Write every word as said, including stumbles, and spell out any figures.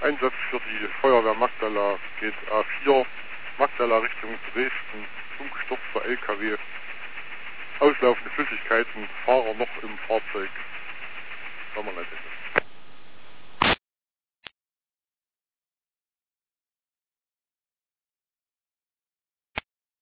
Einsatz für die Feuerwehr Magdala geht A vier, Magdala Richtung Dresden, umgestürzter L K W, auslaufende Flüssigkeiten, Fahrer noch im Fahrzeug. Sommerleitende.